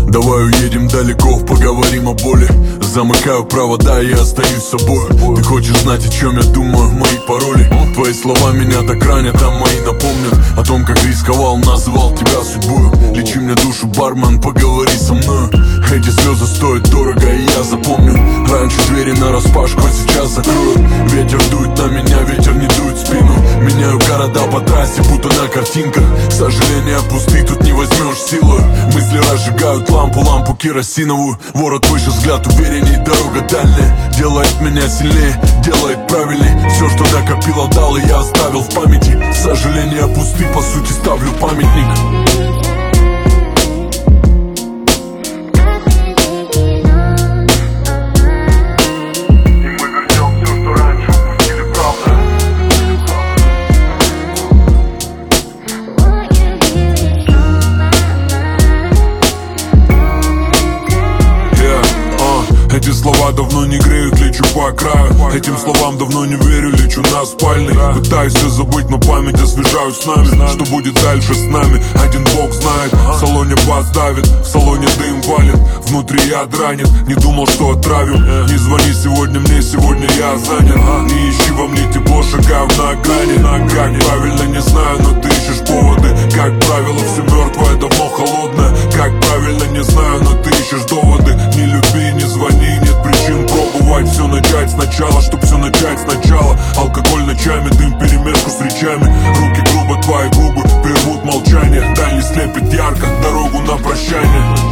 Давай уедем далеко, поговорим о боли. Замыкаю провода, я остаюсь собой. Ты хочешь знать, о чем я думаю, мои пароли? Твои слова меня так ранят, а мои напомнят о том, как рисковал, называл тебя судьбою. Лечи мне душу, бармен, поговори со мною. Эти слезы стоят дорого, и я запомню. Раньше двери нараспашку, а сейчас закроют. Ветер дует на меня, ветер не дует в спину. Меняю города по трассе, будто на картинках. Сожаления пусты, тут не возьмешь силу. Мысли разжигают лампу керосиновую. Ворот выше, взгляд уверенней, дорога дальняя. Делает меня сильнее, делает правильней. Все, что накопил, отдал, и я оставил в памяти. Сожаления пусты, по сути ставлю памятник. Эти слова давно не греют, лечу по краю. Этим словам давно не верю, лечу на спальный. Пытаюсь все забыть, но память освежаю с нами. Что будет дальше с нами, один бог знает. В салоне бас давит, в салоне дым валит. Внутри яд ранит, не думал, что отравим. Не звони сегодня мне, сегодня я занят. Не ищи во мне тепло, шагаю на грани. Как правильно, не знаю, но ты ищешь поводы. Как правило, все мертвое, давно холодное. Как правильно, не знаю, но ты ищешь доводы. Не люби, не звони, нет причин пробовать все начать сначала, чтоб все начать сначала. Алкоголь ночами, дым перемешку с речами. Руки грубо, твои губы прервут молчание. Дальний слепит ярко, дорогу на прощание.